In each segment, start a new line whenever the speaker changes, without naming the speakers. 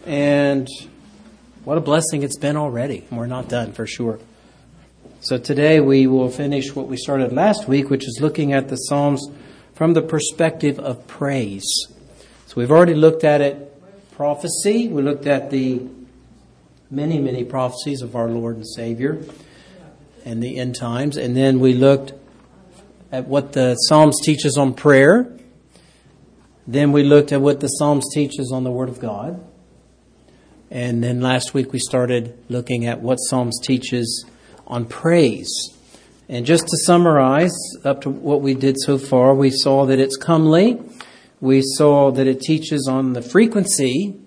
And what a blessing it's been already. We're not done for sure. So today we will finish what we started last week, which is looking at the Psalms from the perspective of praise. So we've already looked at it, prophecy. We looked at the many prophecies of our Lord and Savior and the end times. And then we looked at what the Psalms teaches on prayer. Then we looked at what the Psalms teaches on the Word of God. And then last week we started looking at what Psalms teaches on praise. And just to summarize up to what we did so far, we saw that it's comely. We saw that it teaches on the frequency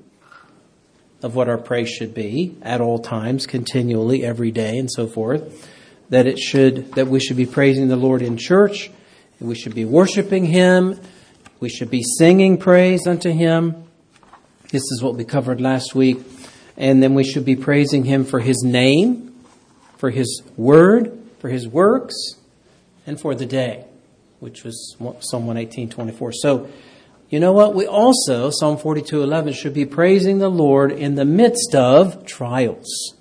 of what our praise should be at all times, continually, every day, and so forth. That we should be praising the Lord in church. And we should be worshiping Him. We should be singing praise unto Him. This is what we covered last week. And then we should be praising Him for His name, for His word, for His works, and for the day, which was Psalm 118:24. So, you know what? We also, Psalm 42:11, should be praising the Lord in the midst of trials.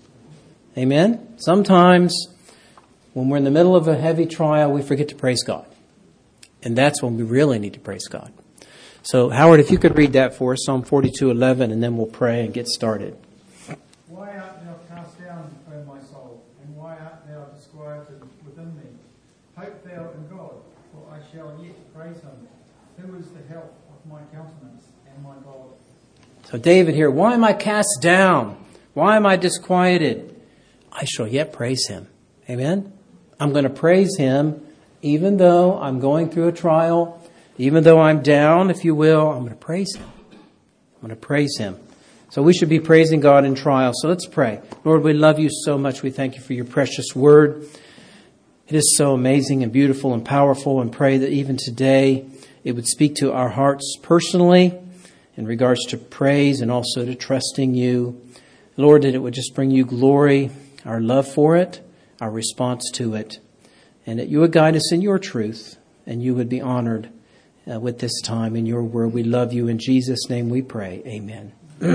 Amen? Sometimes, when we're in the middle of a heavy trial, we forget to praise God. And that's when we really need to praise God. So, Howard, if you could read that for us, Psalm 42:11, and then we'll pray and get started.
Why art thou cast down, O my soul, and why art thou disquieted within me? Hope thou in God, for I shall yet praise Him, who is the help of my countenance and my God.
So David here, why am I cast down? Why am I disquieted? I shall yet praise Him. Amen? I'm going to praise Him even though I'm going through a trial, even though I'm down, if you will. I'm going to praise Him. I'm going to praise Him. So we should be praising God in trial. So let's pray. Lord, we love You so much. We thank You for Your precious word. It is so amazing and beautiful and powerful, and pray that even today it would speak to our hearts personally in regards to praise and also to trusting You. Lord, that it would just bring You glory, our love for it, our response to it, and that You would guide us in Your truth and You would be honored with this time in Your word. We love You. In Jesus' name we pray. Amen.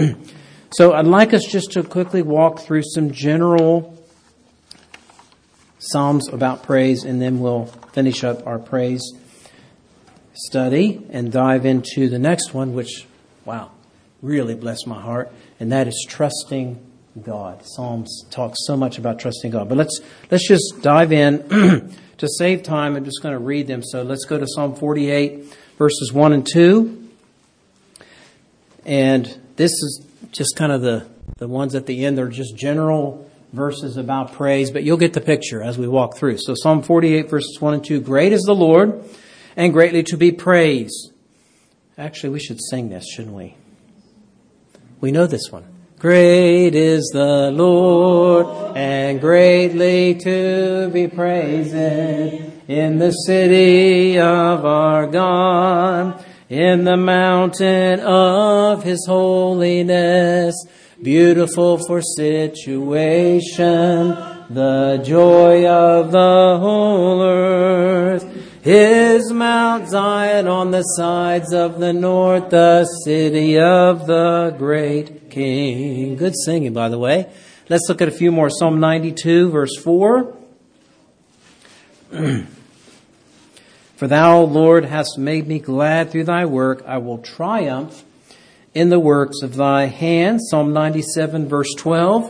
So I'd like us just to quickly walk through some general Psalms about praise, and then we'll finish up our praise study and dive into the next one, which, wow, really blessed my heart, and that is trusting God. Psalms talk so much about trusting God. But let's just dive in. To save time, I'm just going to read them. So let's go to Psalm 48, verses 1 and 2. And this is just kind of the ones at the end. They're just general verses about praise, but you'll get the picture as we walk through. So Psalm 48, verses 1 and 2. Great is the Lord, and greatly to be praised. Actually, we should sing this, shouldn't we? We know this one. Great is the Lord, and greatly to be praised in the city of our God, in the mountain of His holiness, beautiful for situation, the joy of the whole earth. His Mount Zion on the sides of the north, the city of the great King. Good singing, by the way. Let's look at a few more. Psalm 92, verse 4. For Thou, Lord, hast made me glad through Thy work. I will triumph in the works of Thy hands. Psalm 97, verse 12.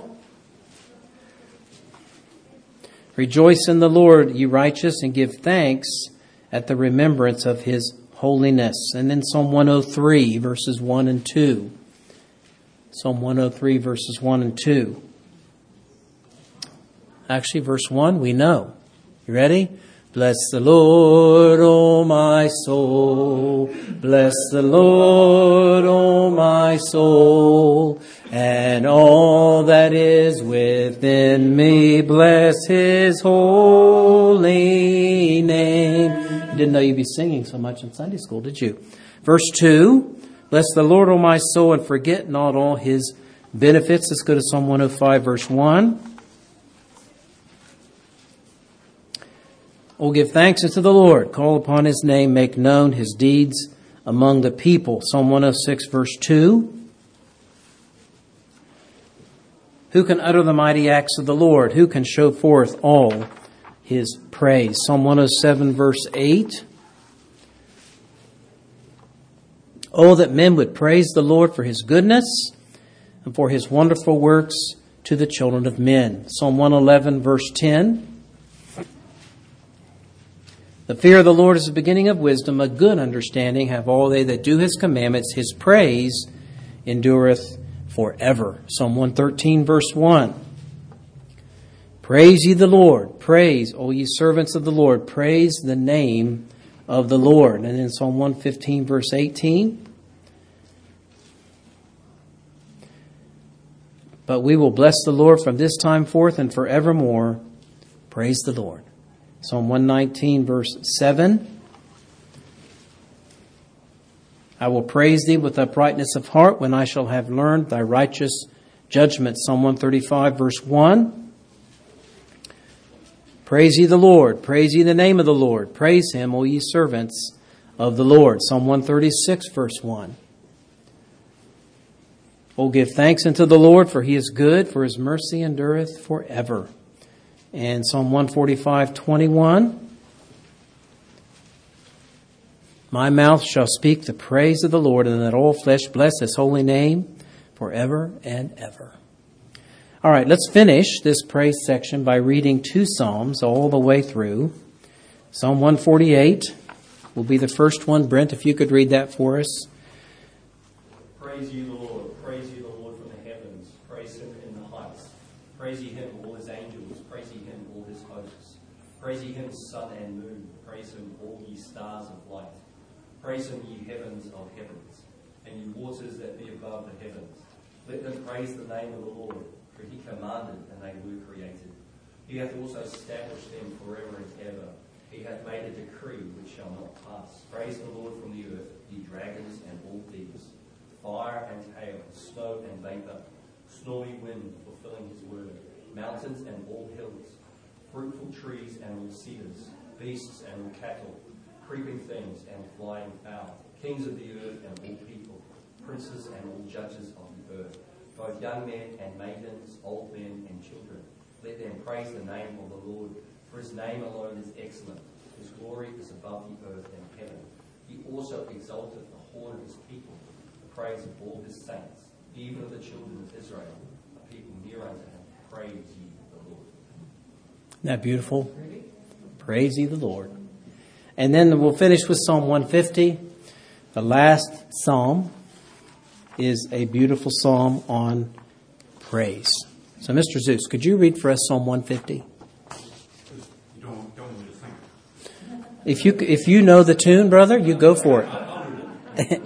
Rejoice in the Lord, ye righteous, and give thanks at the remembrance of His holiness. And then Psalm 103, verses 1 and 2. Psalm 103, verses 1 and 2. Actually, verse 1, we know. You ready? Bless the Lord, O my soul. Bless the Lord, O my soul. And all that is within me, bless His holy name. You didn't know you'd be singing so much in Sunday school, did you? Verse 2, bless the Lord, O my soul, and forget not all His benefits. Let's go to Psalm 105, verse 1. Oh, give thanks unto the Lord. Call upon His name. Make known His deeds among the people. Psalm 106, verse 2. Who can utter the mighty acts of the Lord? Who can show forth all his praise? Psalm 107, verse 8. Oh, that men would praise the Lord for his goodness and for his wonderful works to the children of men. Psalm 111, verse 10. The fear of the Lord is the beginning of wisdom. A good understanding have all they that do his commandments. His praise endureth forever. Psalm 113, verse 1. Praise ye the Lord. Praise, O ye servants of the Lord. Praise the name of the Lord. And in Psalm 115, verse 18. But we will bless the Lord from this time forth and forevermore. Praise the Lord. Psalm 119, verse 7. I will praise thee with uprightness of heart when I shall have learned thy righteous judgment. Psalm 135, verse 1. Praise ye the Lord. Praise ye the name of the Lord. Praise him, O ye servants of the Lord. Psalm 136, verse 1. O give thanks unto the Lord, for he is good, for his mercy endureth forever. And Psalm 145, 21. My mouth shall speak the praise of the Lord, and that all flesh bless his holy name forever and ever. All right, let's finish this praise section by reading 2 Psalms all the way through. Psalm 148 will be the first one. Brent, if you could read that for us.
Praise ye the Lord. Praise ye the Lord from the heavens. Praise him in the heights. Praise ye him, all his angels. Praise ye him, all his hosts. Praise ye him, sun and moon. Praise him, all ye stars of light. Praise him, ye heavens of heavens, and ye waters that be above the heavens. Let them praise the name of the Lord, for he commanded, and they were created. He hath also established them forever and ever. He hath made a decree which shall not pass. Praise the Lord from the earth, ye dragons and all thieves. Fire and hail, snow and vapour, snowy wind fulfilling his word. Mountains and all hills, fruitful trees and all cedars, beasts and all cattle, creeping things and flying fowl, kings of the earth and all people, princes and all judges of the earth, both young men and maidens, old men and children. Let them praise the name of the Lord, for his name alone is excellent. His glory is above the earth and heaven. He also exalted the horn of his people, the praise of all his saints, even of the children of Israel, a people near unto him. Praise ye the Lord.
Isn't that beautiful? Praise ye the Lord. And then we'll finish with Psalm 150. The last psalm is a beautiful psalm on praise. So, Mr. Zeus, could you read for us Psalm 150?
You don't want me to sing.
If you know the tune, brother, you go for it.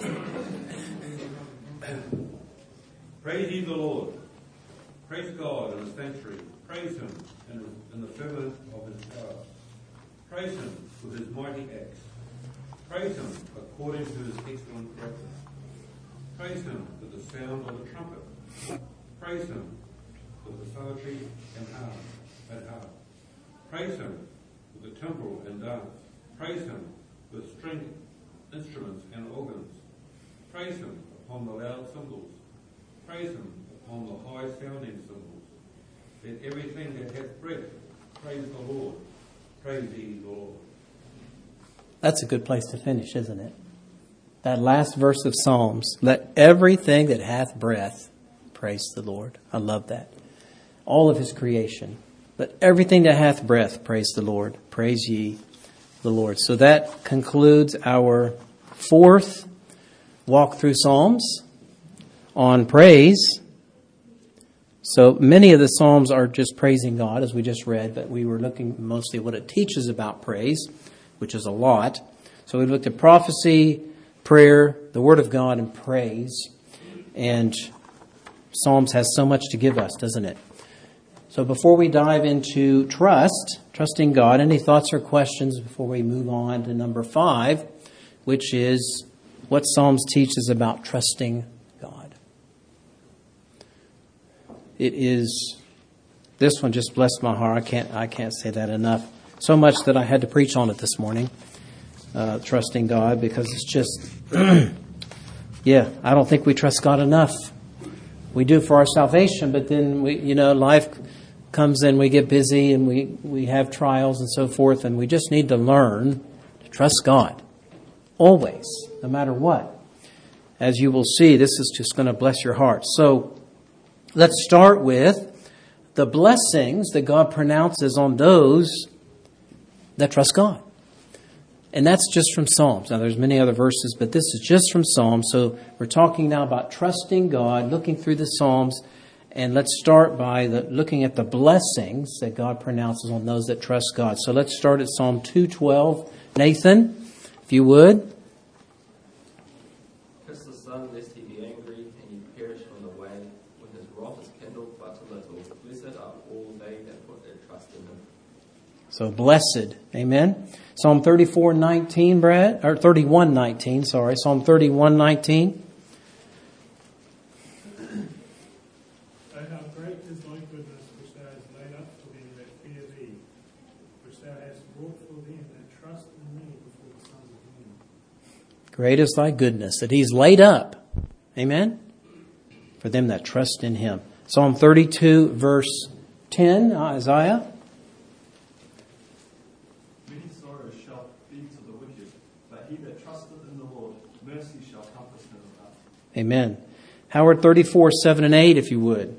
Praise ye the Lord. Praise God in his sanctuary. Praise him in the firmament of his power. Praise him with his mighty acts. Praise him according to his excellent practice. Praise him with the sound of the trumpet. Praise him with the psaltery and harp. Praise him with the timbrel and dance. Praise him with string instruments and organs. Praise him upon the loud cymbals. Praise him upon the high sounding cymbals. Let everything that hath breath praise the Lord. Praise ye the Lord.
That's a good place to finish, isn't it? That last verse of Psalms. Let everything that hath breath praise the Lord. I love that. All of his creation. Let everything that hath breath praise the Lord. Praise ye the Lord. So that concludes our 4th walk through Psalms on praise. So many of the Psalms are just praising God, as we just read, but we were looking mostly at what it teaches about praise, which is a lot. So we looked at prophecy, prayer, the Word of God, and praise. And Psalms has so much to give us, doesn't it? So before we dive into trusting God, any thoughts or questions before we move on to number 5, which is what Psalms teaches about trusting God? This one just blessed my heart. I can't say that enough. So much that I had to preach on it this morning, trusting God, because it's just, I don't think we trust God enough. We do for our salvation, but then life comes in, we get busy, and we have trials and so forth, and we just need to learn to trust God. Always, no matter what. As you will see, this is just going to bless your heart. So, let's start with the blessings that God pronounces on those that trust God. And that's just from Psalms. Now, there's many other verses, but this is just from Psalms. So we're talking now about trusting God, looking through the Psalms, and let's start by looking at the blessings that God pronounces on those that trust God. So let's start at Psalm 2:12. Nathan, if you would.
Kiss the Son, lest he be angry, and ye perish on the way, when his wrath is kindled but a little. Blessed are all they that put their trust in him.
So blessed. Amen. Psalm 34:19, Brad, or 31:19, sorry. Psalm 31:19.
Oh, how great is thy goodness, which thou hast laid up for them that fear thee, which thou hast wrought for them that trust in thee before the sons of men.
Great is thy goodness that he's laid up. Amen. For them that trust in him. Psalm 32, verse 10, Isaiah.
Many sorrows shall be to the wicked, but he that trusteth in the Lord, mercy shall compass him about.
Amen. Howard 34:7-8, if you would.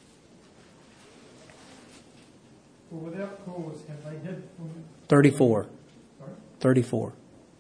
For without cause have they hid from me.
34.
Sorry?
34.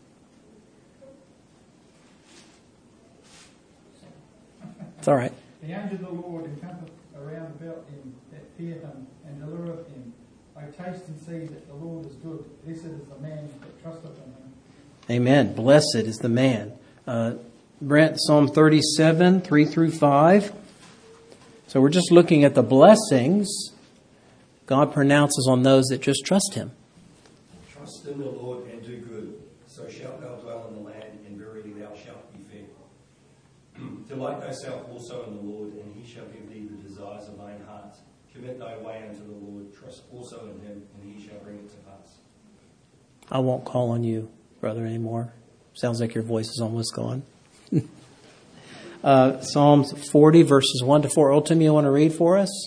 It's all right.
The angel of the Lord encampeth around about them that fear him and delivereth them. I taste and see that the Lord is good. Blessed is the man that trusteth in him.
Amen. Blessed is the man. Brent, Psalm 37, 3-5. So we're just looking at the blessings God pronounces on those that just trust him.
Trust in the Lord and do good, so shalt thou dwell in the land, and verily thou shalt be fed. Delight thyself also in the Lord, and he shall give thee the desires of thine heart. Commit thy way unto the Lord, trust also in him, and he shall bring it to pass.
I won't call on you, brother, anymore. Sounds like your voice is almost gone. Psalms 40, verses 1-4. Ultim, you want to read for us?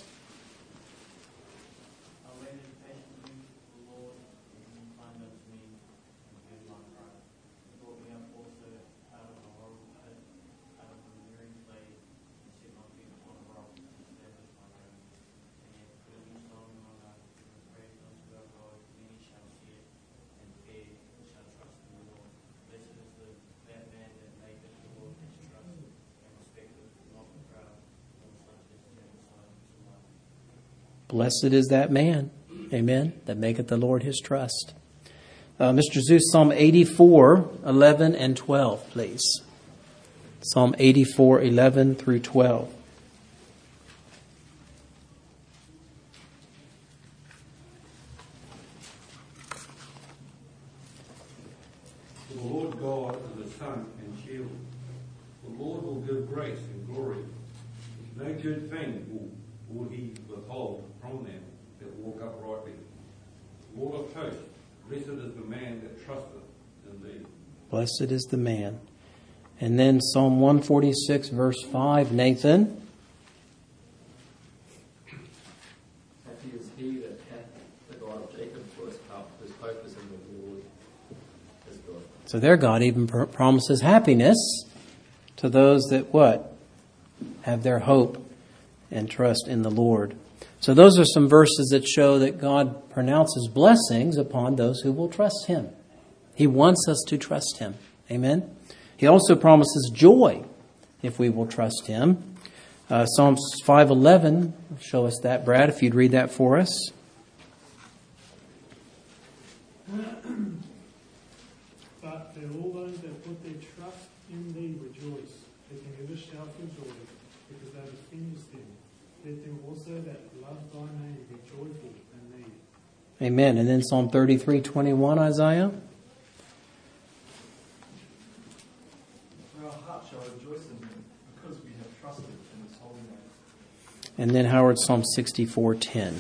I waited patiently for the Lord, and he inclined unto me, and heard my cry. He brought me up also out of a horrible pit, out of a very clay, and set my feet upon a rock, and established my road. And he hath put a new song in my mouth, giving praise unto our God. Many shall see it, and fear, and shall trust in the Lord. Blessed is that man that maketh the Lord his trust, and respecteth not the proud, nor such as turn aside to life.
Blessed is that man, amen, that maketh the Lord his trust. Mr. Zeus, Psalm 84, 11 and 12, please. Psalm 84, 11 through 12.
For the Lord God is a sun and shield. The Lord will give grace and glory. No good thing will he withhold from them that walk uprightly. Lord of hosts, blessed is the man that trusteth in thee.
Blessed is the man. And then Psalm 146, verse 5, Nathan.
Happy is he that hath the God of Jacob for his help, whose hope is in the Lord his God.
So there God even promises happiness to those that what? Have their hope and trust in the Lord. So those are some verses that show that God pronounces blessings upon those who will trust him. He wants us to trust him. Amen. He also promises joy if we will trust him. Psalms 5:11 show us that, Brad, if you'd read that for us.
But let all those that put their trust in thee rejoice. Let them ever shout for joy, because thou defendest them. Let them also that love thy name be joyful in thee.
Amen. And then Psalm 33:21, Isaiah.
For our heart shall rejoice in him, because we have trusted in his holy name.
And then Howard, Psalm 64:10.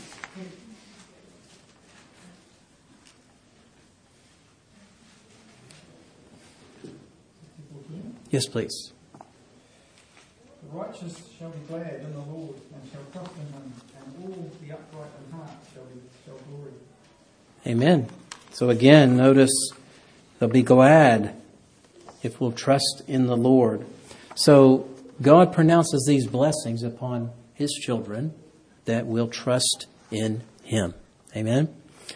Yes, please.
The righteous shall be glad in the Lord, and shall trust in him, and all the upright in heart shall glory.
Amen. So again, notice they'll be glad if we'll trust in the Lord. So God pronounces these blessings upon his children that will trust in him. Amen.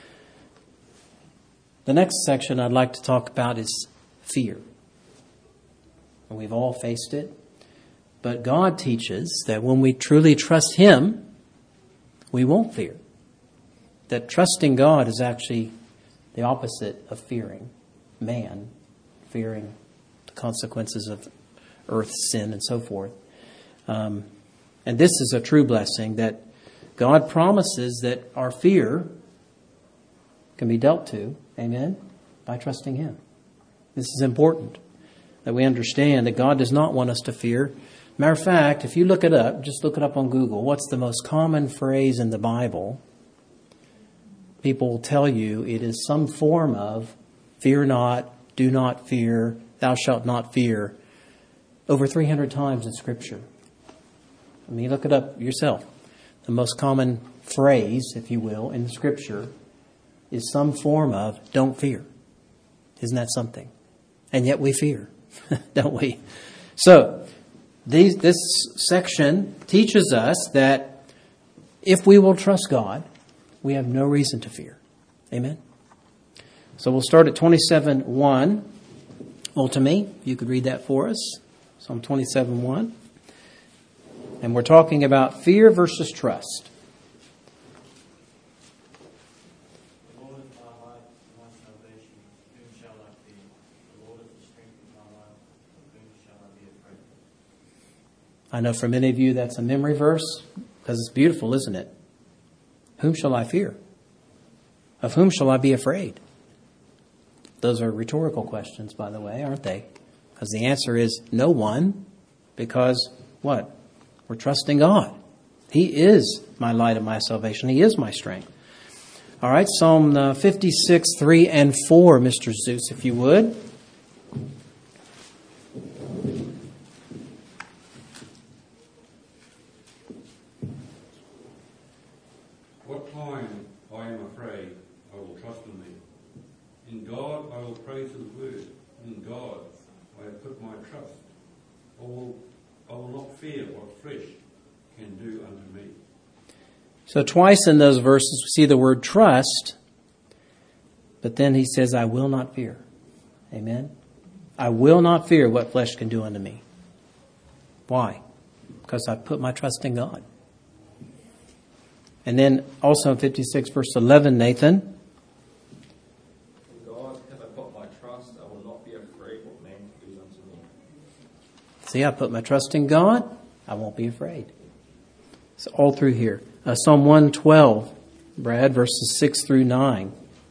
The next section I'd like to talk about is fear. And we've all faced it. But God teaches that when we truly trust him, we won't fear. That trusting God is actually the opposite of fearing man, fearing the consequences of earth's sin and so forth. And this is a true blessing, that God promises that our fear can be dealt to, amen, by trusting him. This is important, that we understand that God does not want us to fear. Matter of fact, if you look it up, just look it up on Google, what's the most common phrase in the Bible? People will tell you it is some form of fear not, do not fear, thou shalt not fear, over 300 times in Scripture. I mean, look it up yourself. The most common phrase, if you will, in Scripture is some form of don't fear. Isn't that something? And yet we fear, don't we? So, this section teaches us that if we will trust God, we have no reason to fear. Amen? So we'll start at 27:1. Ultimately, if you could read that for us. Psalm 27:1. And we're talking about fear versus trust.
The Lord is my light and my salvation. Whom shall I fear? The Lord is the strength of my life. Of whom shall I be afraid?
I know for many of you that's a memory verse because it's beautiful, isn't it? Whom shall I fear? Of whom shall I be afraid? Those are rhetorical questions, by the way, aren't they? Because the answer is no one. Because what? We're trusting God. He is my light and my salvation. He is my strength. All right, Psalm 56:3 and 4, Mr. Zeus, if you would.
What time I am afraid, I will trust in thee. In God I will praise his word. In God I have put my trust. I will not fear what flesh can do unto me.
So twice in those verses we see the word trust, but then he says, I will not fear. Amen? I will not fear what flesh can do unto me. Why? Because I put my trust in God. And then also in 56 verse 11, Nathan.
In God have I put my trust, I will not be afraid what man can do unto me.
See, I put my trust in God, I won't be afraid. It's all through here. Psalm 112, Brad, verses 6 through 9.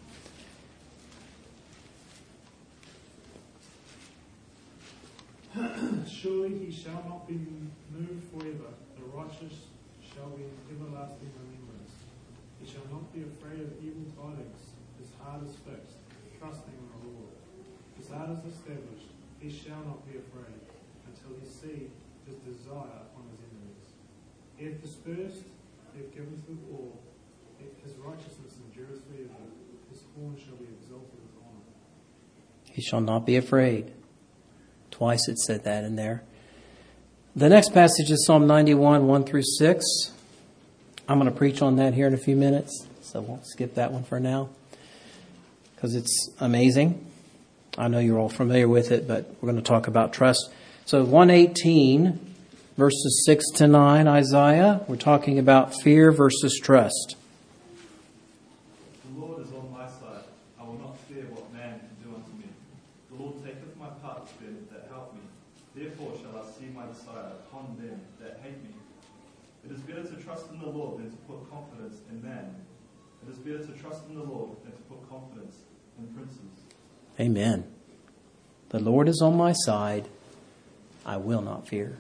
Surely he shall not be moved forever. The righteous shall be in everlasting remembrance. He shall not be afraid of evil tidings. His heart is fixed, trusting in the Lord. His heart is established. He shall not be afraid until he see his desire upon his enemies. He hath dispersed, he hath given to the poor. His righteousness endureth forever. His horn shall be exalted with honor.
He shall not be afraid. Twice it said that in there. The next passage is Psalm 91, 1 through 6. I'm going to preach on that here in a few minutes, so we'll skip that one for now because it's amazing. I know you're all familiar with it, but we're going to talk about trust. So 118, verses 6 to 9, Isaiah, we're talking about fear versus trust.
The Lord is on my side. I will not fear what man can do unto me. The Lord taketh my part with them that help me. Therefore shall I see my desire upon them that hate me. It is better to trust in the Lord than to put confidence in man. It is better to trust in the Lord than to put confidence in princes.
Amen. The Lord is on my side. I will not fear.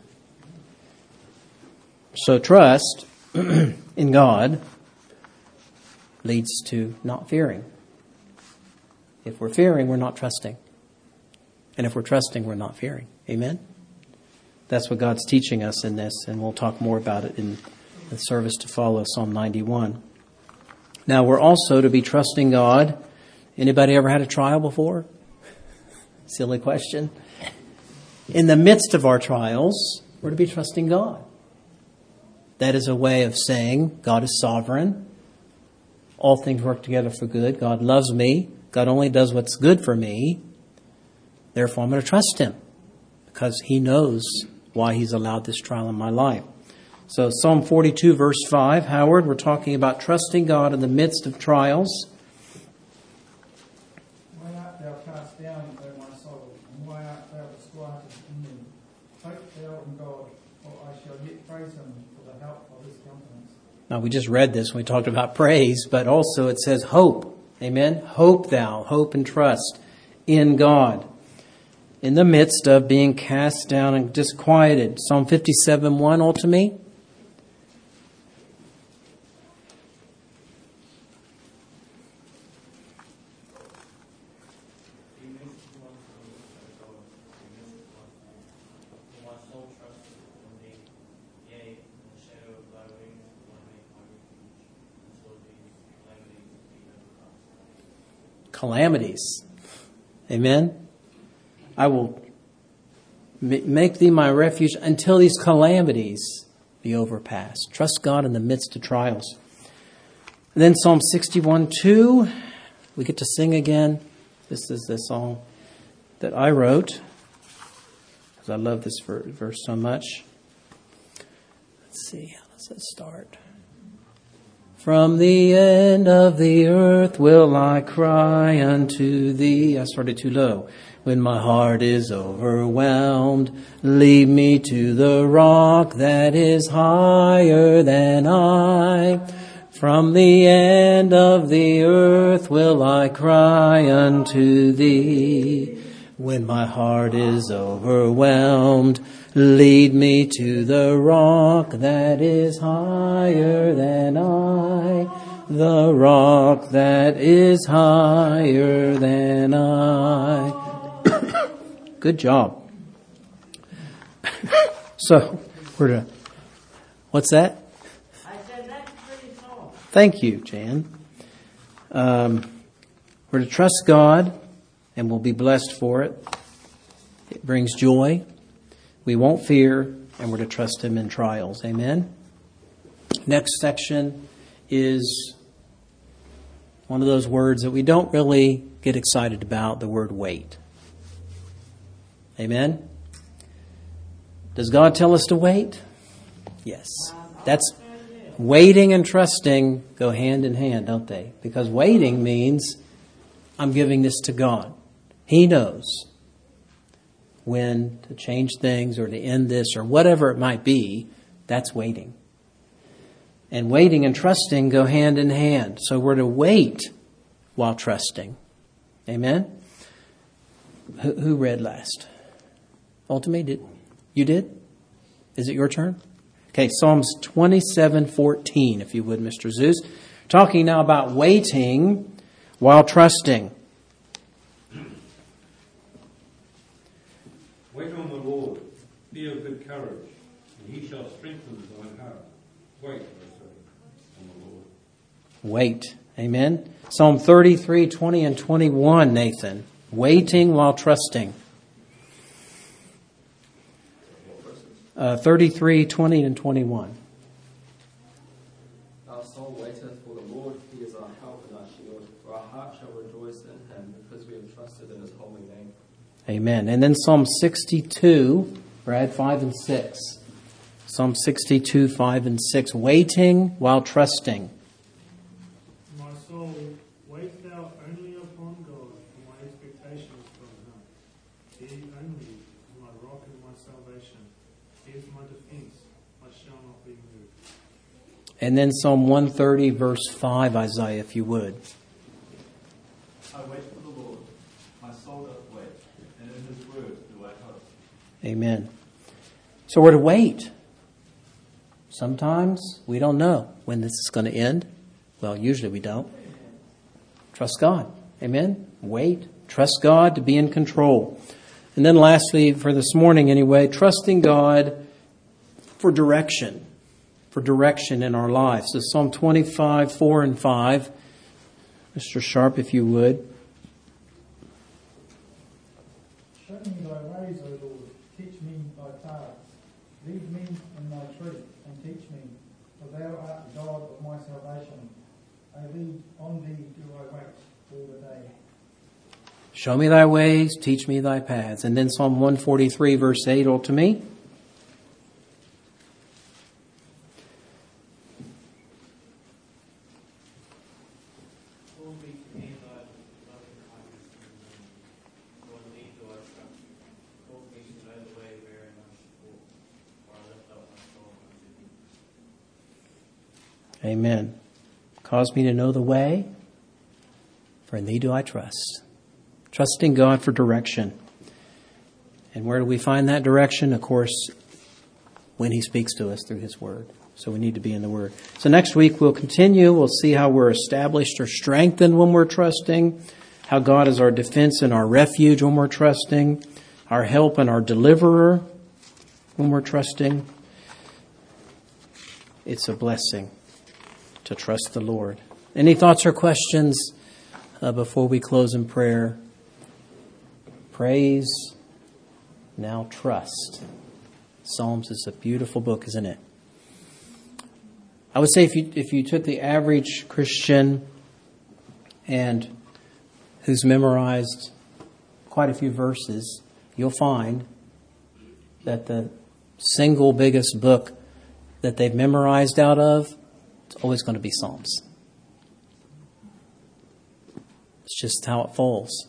So trust in God leads to not fearing. If we're fearing, we're not trusting. And if we're trusting, we're not fearing. Amen? That's what God's teaching us in this, and we'll talk more about it in the service to follow, Psalm 91. Now, we're also to be trusting God. Anybody ever had a trial before? Silly question. In the midst of our trials, we're to be trusting God. That is a way of saying God is sovereign. All things work together for good. God loves me. God only does what's good for me. Therefore, I'm going to trust Him because He knows why He's allowed this trial in my life. So Psalm 42, verse 5, Howard, we're talking about trusting God in the midst of trials.
Why art thou cast down, O my soul, and why art thou disquieted in me? Hope thou in God, for I shall yet praise Him for the help of His countenance.
Now, we just read this when we talked about praise, but also it says hope. Amen? Hope thou, hope and trust in God in the midst of being cast down and disquieted. Psalm 57:1, all to me.
My soul trusteth in thee, yea, in the shadow of thy wings will I make my refuge, until these calamities be overcome.
Calamities. Amen? I will make thee my refuge until these calamities be overpassed. Trust God in the midst of trials. And then Psalm 61:2, we get to sing again. This is the song that I wrote, because I love this verse so much. Let's see, how does that start? From the end of the earth will I cry unto thee. I started too low. When my heart is overwhelmed, lead me to the rock that is higher than I. From the end of the earth will I cry unto thee. When my heart is overwhelmed, lead me to the rock that is higher than I. The rock that is higher than I. Good job. So, we're to, what's that?
I said that's pretty tall.
Thank you, Jan. We're to trust God, and we'll be blessed for it. It brings joy. We won't fear, and we're to trust Him in trials. Amen? Next section is one of those words that we don't really get excited about, the word wait. Amen? Does God tell us to wait? Yes. That's waiting and trusting go hand in hand, don't they? Because waiting means I'm giving this to God. He knows when to change things or to end this or whatever it might be. That's waiting. And waiting and trusting go hand in hand. So we're to wait while trusting. Amen? Who read last? Ultimately, you did? Is it your turn? Okay, Psalms 27:14, if you would, Mr. Zeus. Talking now about waiting while trusting.
Wait on the Lord, be of good courage, and He shall strengthen thine heart. Wait, I say, on the Lord.
Wait. Amen. Psalm 33:20 and 21, Nathan. Waiting while trusting. 33:20 and 21.
Our soul waiteth for the Lord, He is our help and our shield. For our heart shall rejoice in Him, because we have trusted in His holy name.
Amen. And then Psalm 62, Brad, 5 and 6. Psalm 62, 5 and 6. Waiting while trusting.
My soul, wait thou only upon God, for my expectation is from Him. He only is my rock and my salvation. He is my defense, I shall not be moved.
And then Psalm 130, verse 5, Isaiah, if you would.
I wait for the Lord, my soul doth wait, and in His word do I hope.
Amen. So we're to wait. Sometimes we don't know when this is going to end. Well, usually we don't. Trust God. Amen. Wait. Trust God to be in control. And then lastly, for this morning anyway, trusting God for direction in our lives. So Psalm 25, 4 and 5. Mr. Sharp, if you would.
Show me thy ways, O Lord, teach me thy paths. Lead me in thy truth, and teach me, for thou art the God of my salvation. On thee do I wait all the day.
Show me thy ways, teach me thy paths. And then Psalm 143, verse 8, all to me.
Lord, be to me thy loving kindness and mercy. For in thee do I trust. Cause me to know the way wherein I should walk, for I lift up my soul unto thee.
Amen. Cause me to know the way, for in thee do I trust. Trusting God for direction. And where do we find that direction? Of course, when He speaks to us through His Word. So we need to be in the Word. So next week we'll continue. We'll see how we're established or strengthened when we're trusting, how God is our defense and our refuge when we're trusting, our help and our deliverer when we're trusting. It's a blessing to trust the Lord. Any thoughts or questions before we close in prayer? Praise, now trust. Psalms is a beautiful book, isn't it? I would say if you took the average Christian and who's memorized quite a few verses, you'll find that the single biggest book that they've memorized out of, it's always going to be Psalms. It's just how it falls.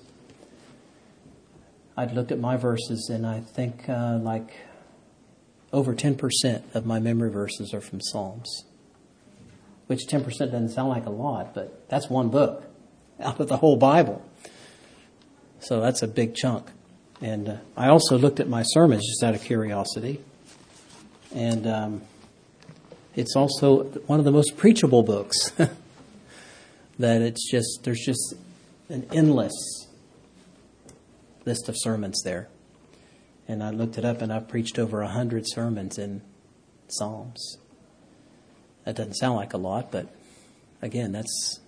I'd looked at my verses, and I think like over 10% of my memory verses are from Psalms. Which 10% doesn't sound like a lot, but that's one book out of the whole Bible. So that's a big chunk. And I also looked at my sermons just out of curiosity. And it's also one of the most preachable books. That there's just an endless list of sermons there. And I looked it up, and I've preached over 100 sermons in Psalms. That doesn't sound like a lot, but again, that's